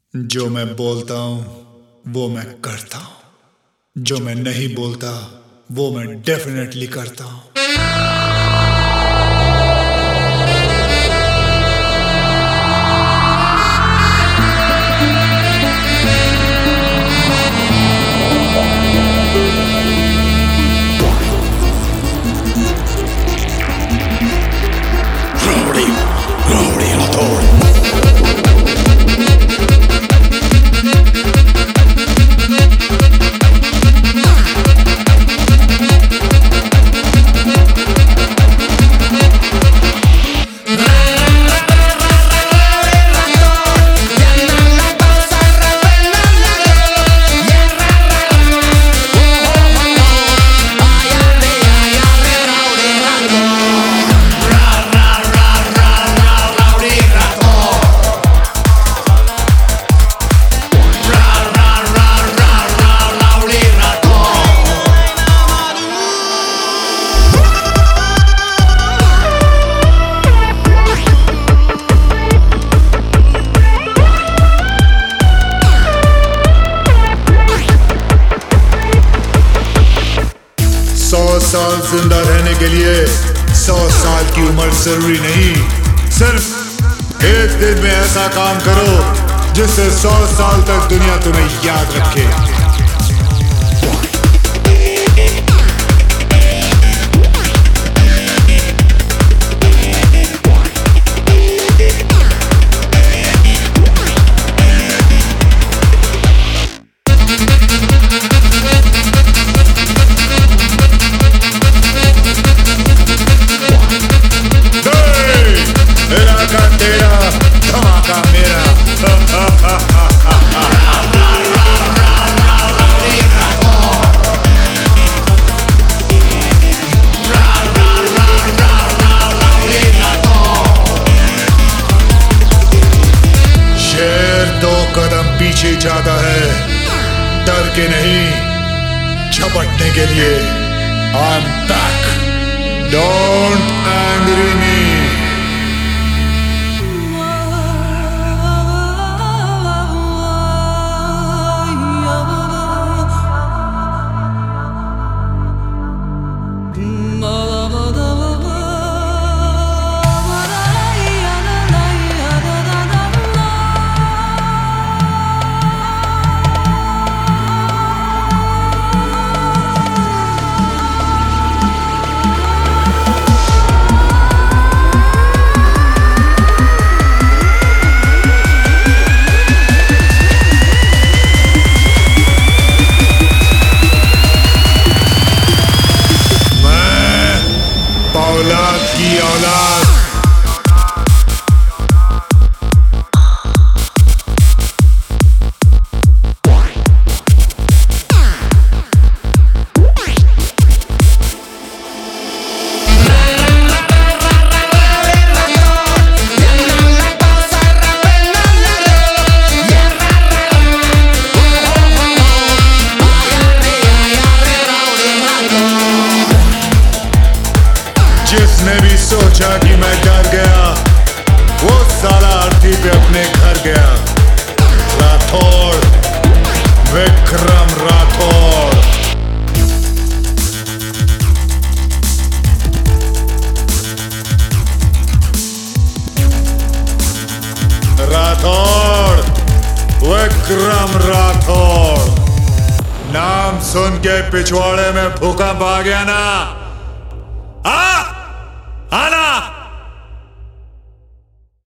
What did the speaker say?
जो मैं बोलता हूँ वो मैं करता हूँ, जो मैं नहीं बोलता वो मैं डेफिनेटली करता हूँ। साल जिंदा रहने के लिए 100 साल की उम्र जरूरी नहीं, सिर्फ एक दिन में ऐसा काम करो जिससे 100 साल तक दुनिया तुम्हें याद रखे। पीछे जाता है डर के नहीं, झपटने के लिए। I am back, don't angry me. औलाद की औलाद जिसने भी सोचा कि मैं डर गया वो साला अर्थी पे अपने घर गया। राठौड़, विक्रम राठौड़। राठौड़, विक्रम राठौड़। नाम सुन के पिछवाड़े में भूकंप आ गया ना?